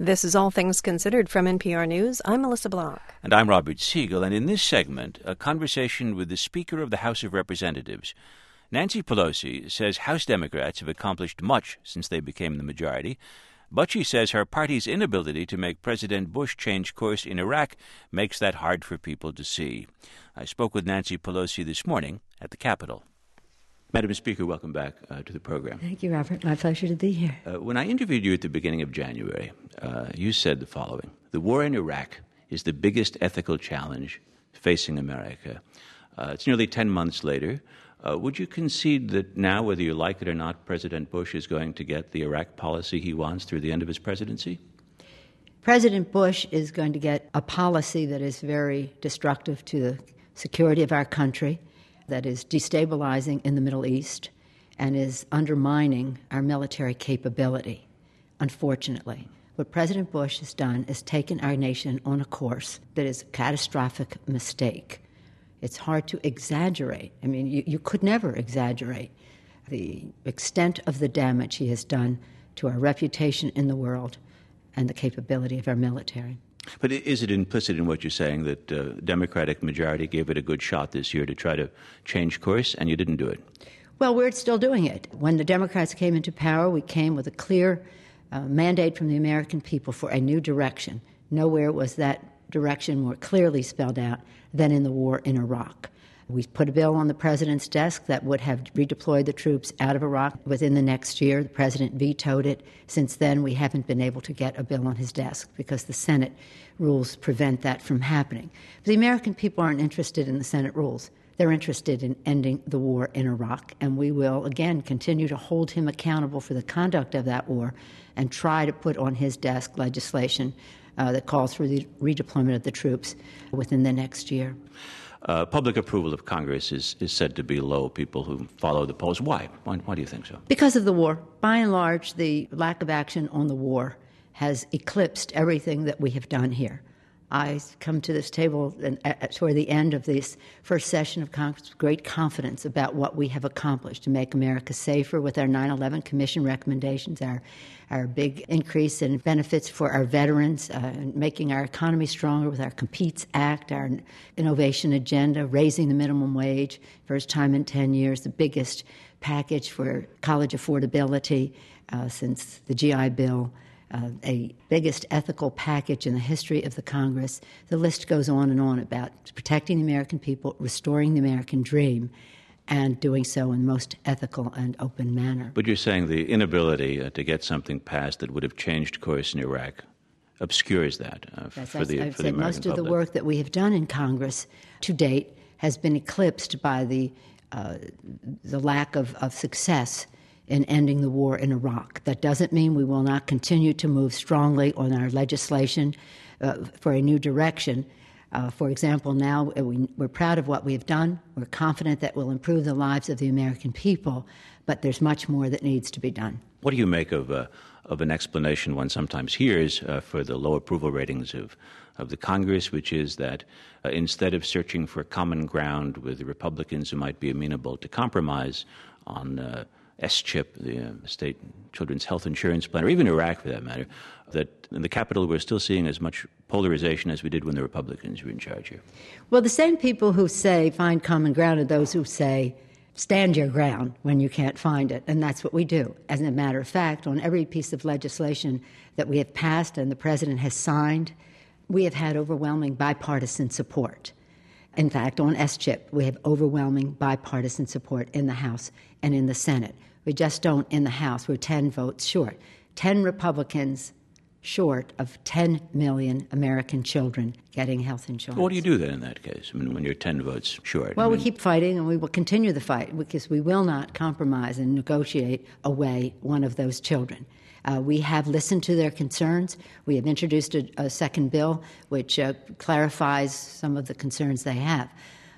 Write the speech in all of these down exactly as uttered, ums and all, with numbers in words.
This is All Things Considered from N P R News. I'm Melissa Block. And I'm Robert Siegel. And in this segment, a conversation with the Speaker of the House of Representatives. Nancy Pelosi says House Democrats have accomplished much since they became the majority, but she says her party's inability to make President Bush change course in Iraq makes that hard for people to see. I spoke with Nancy Pelosi this morning at the Capitol. Madam Speaker, welcome back uh, to the program. Thank you, Robert. My pleasure to be here. Uh, when I interviewed you at the beginning of January, uh, you said the following: the war in Iraq is the biggest ethical challenge facing America. Uh, it's nearly ten months later. Uh, would you concede that now, whether you like it or not, President Bush is going to get the Iraq policy he wants through the end of his presidency? President Bush is going to get a policy that is very destructive to the security of our country, that is destabilizing in the Middle East, and is undermining our military capability, unfortunately. What President Bush has done is taken our nation on a course that is a catastrophic mistake. It's hard to exaggerate. I mean, you, you could never exaggerate the extent of the damage he has done to our reputation in the world and the capability of our military. But is it implicit in what you're saying that the uh, Democratic majority gave it a good shot this year to try to change course, and you didn't do it? Well, we're still doing it. When the Democrats came into power, we came with a clear uh, mandate from the American people for a new direction. Nowhere was that direction more clearly spelled out than in the war in Iraq. We put a bill on the president's desk that would have redeployed the troops out of Iraq within the next year. The president vetoed it. Since then, we haven't been able to get a bill on his desk because the Senate rules prevent that from happening. But the American people aren't interested in the Senate rules. They're interested in ending the war in Iraq, and we will, again, continue to hold him accountable for the conduct of that war and try to put on his desk legislation uh, that calls for the redeployment of the troops within the next year. Uh, public approval of Congress is, is said to be low. People who follow the polls. Why? Why? Why do you think so? Because of the war. By and large, the lack of action on the war has eclipsed everything that we have done here. I come to this table and, uh, toward the end of this first session of Congress with great confidence about what we have accomplished to make America safer with our nine eleven Commission recommendations, our our big increase in benefits for our veterans, uh, making our economy stronger with our Competes Act, our innovation agenda, raising the minimum wage, first time in ten years, the biggest package for college affordability uh, since the G I Bill, Uh, a biggest ethical package in the history of the Congress. The list goes on and on about protecting the American people, restoring the American dream, and doing so in the most ethical and open manner. But you're saying the inability uh, to get something passed that would have changed course in Iraq obscures that uh, That's, for the, I've for the said American most of public. the work that we have done in Congress to date has been eclipsed by the uh, the lack of, of success in ending the war in Iraq. That doesn't mean we will not continue to move strongly on our legislation uh, for a new direction. Uh, for example, now we, we're proud of what we have done. We're confident that we'll improve the lives of the American people, but there's much more that needs to be done. What do you make of uh, of an explanation one sometimes hears uh, for the low approval ratings of, of the Congress, which is that uh, instead of searching for common ground with the Republicans who might be amenable to compromise on uh, S chip, the uh, state children's health insurance plan, or even Iraq for that matter, that in the Capitol we're still seeing as much polarization as we did when the Republicans were in charge here? Well, the same people who say find common ground are those who say stand your ground when you can't find it, and that's what we do. As a matter of fact, on every piece of legislation that we have passed and the President has signed, we have had overwhelming bipartisan support. In fact, on S chip, we have overwhelming bipartisan support in the House and in the Senate. We just don't in the House. We're ten votes short. ten Republicans short of ten million American children getting health insurance. What do you do then in that case, I mean, when you're ten votes short? Well, I mean, we keep fighting, and we will continue the fight because we will not compromise and negotiate away one of those children. Uh, we have listened to their concerns. We have introduced a, a second bill which uh, clarifies some of the concerns they have.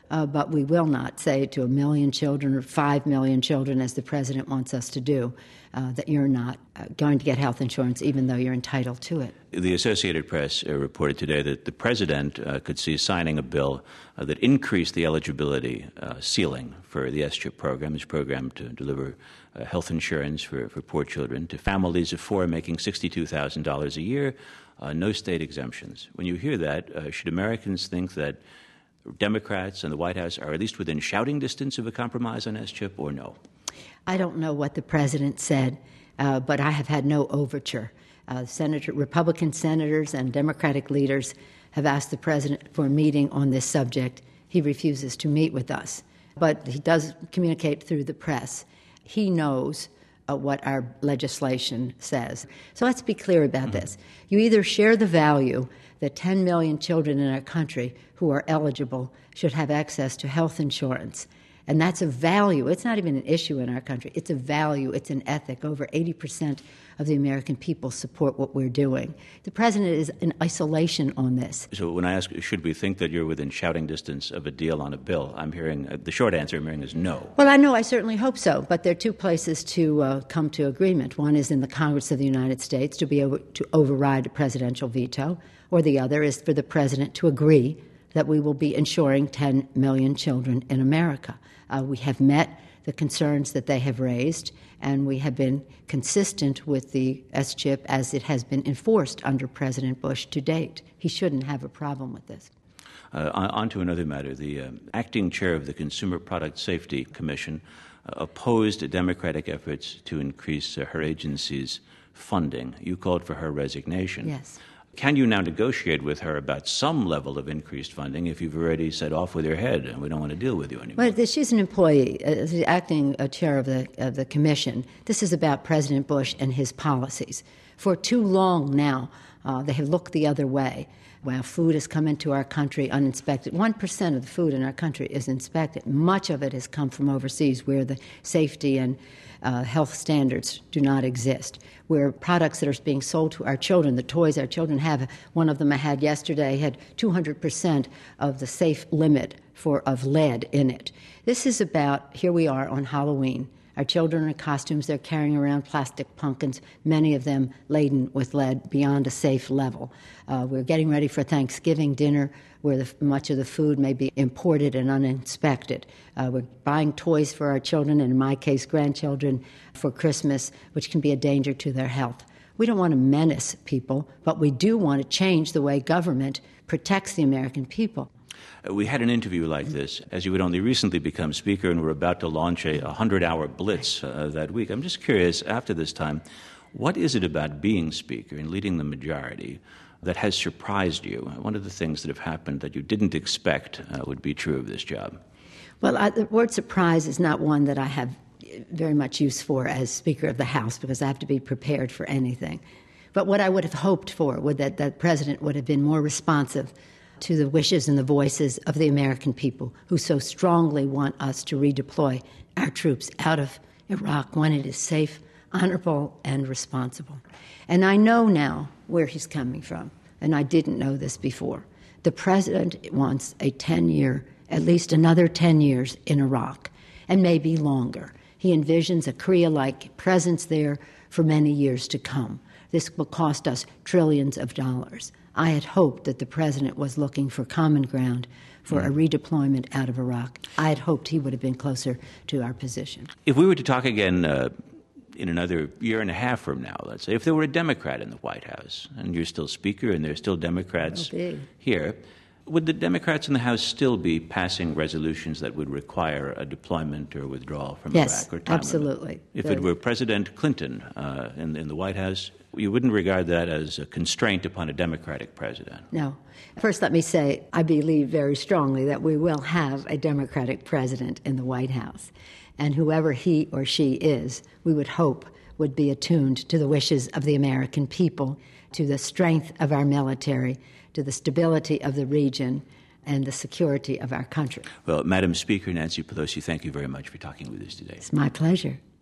Uh, but we will not say to a million children or five million children, as the president wants us to do, uh, that you're not uh, going to get health insurance even though you're entitled to it. The Associated Press uh, reported today that the president uh, could see signing a bill uh, that increased the eligibility uh, ceiling for the S CHIP program, this program to deliver uh, health insurance for, for poor children, to families of four making sixty-two thousand dollars a year, uh, no state exemptions. When you hear that, uh, should Americans think that Democrats and the White House are at least within shouting distance of a compromise on S CHIP, or no? I don't know what the president said, uh, but I have had no overture. Uh, Senator, Republican senators and Democratic leaders have asked the president for a meeting on this subject. He refuses to meet with us, but he does communicate through the press. He knows uh, what our legislation says. So let's be clear about mm-hmm. this. You either share the value that ten million children in our country who are eligible should have access to health insurance. And that's a value. It's not even an issue in our country. It's a value. It's an ethic. Over eighty percent of the American people support what we're doing. The president is in isolation on this. So when I ask, should we think that you're within shouting distance of a deal on a bill, I'm hearing, uh, the short answer I'm hearing is no. Well, I know. I certainly hope so. But there are two places to uh, come to agreement. One is in the Congress of the United States to be able to override a presidential veto, or the other is for the president to agree that we will be insuring ten million children in America. Uh, we have met the concerns that they have raised, and we have been consistent with the S CHIP as it has been enforced under President Bush to date. He shouldn't have a problem with this. Uh, on to another matter. The uh, acting chair of the Consumer Product Safety Commission uh, opposed Democratic efforts to increase uh, her agency's funding. You called for her resignation. Yes. Can you now negotiate with her about some level of increased funding if you've already said off with your head and we don't want to deal with you anymore? Well, she's an employee, uh, the acting uh, chair of the, of the commission. This is about President Bush and his policies. For too long now, uh, they have looked the other way. While food has come into our country uninspected, one percent of the food in our country is inspected. Much of it has come from overseas where the safety and uh, health standards do not exist, where products that are being sold to our children, the toys our children have, one of them I had yesterday had two hundred percent of the safe limit for of lead in it. This is about, here we are on Halloween. Our children are in costumes. They're carrying around plastic pumpkins, many of them laden with lead beyond a safe level. Uh, we're getting ready for Thanksgiving dinner where the, much of the food may be imported and uninspected. Uh, we're buying toys for our children, and in my case, grandchildren, for Christmas, which can be a danger to their health. We don't want to menace people, but we do want to change the way government protects the American people. We had an interview like this as you had only recently become Speaker, and we're about to launch a hundred-hour blitz uh, that week. I'm just curious, after this time, what is it about being Speaker and leading the majority that has surprised you? One of the things that have happened that you didn't expect uh, would be true of this job. Well, I, the word surprise is not one that I have very much use for as Speaker of the House, because I have to be prepared for anything. But what I would have hoped for would that the President would have been more responsive to the wishes and the voices of the American people who so strongly want us to redeploy our troops out of Iraq when it is safe, honorable, and responsible. And I know now where he's coming from, and I didn't know this before. The president wants a ten-year, at least another ten years in Iraq, and maybe longer. He envisions a Korea-like presence there for many years to come. This will cost us trillions of dollars. I had hoped that the president was looking for common ground for a redeployment out of Iraq. I had hoped he would have been closer to our position. If we were to talk again uh, in another year and a half from now, let's say, if there were a Democrat in the White House, and you're still Speaker and there's still Democrats okay. here, would the Democrats in the House still be passing resolutions that would require a deployment or withdrawal from yes, Iraq? Or time absolutely. Limit? If the, it were President Clinton uh, in, in the White House, you wouldn't regard that as a constraint upon a Democratic president? No. First, let me say I believe very strongly that we will have a Democratic president in the White House. And whoever he or she is, we would hope would be attuned to the wishes of the American people, to the strength of our military, to the stability of the region, and the security of our country. Well, Madam Speaker Nancy Pelosi, thank you very much for talking with us today. It's my pleasure.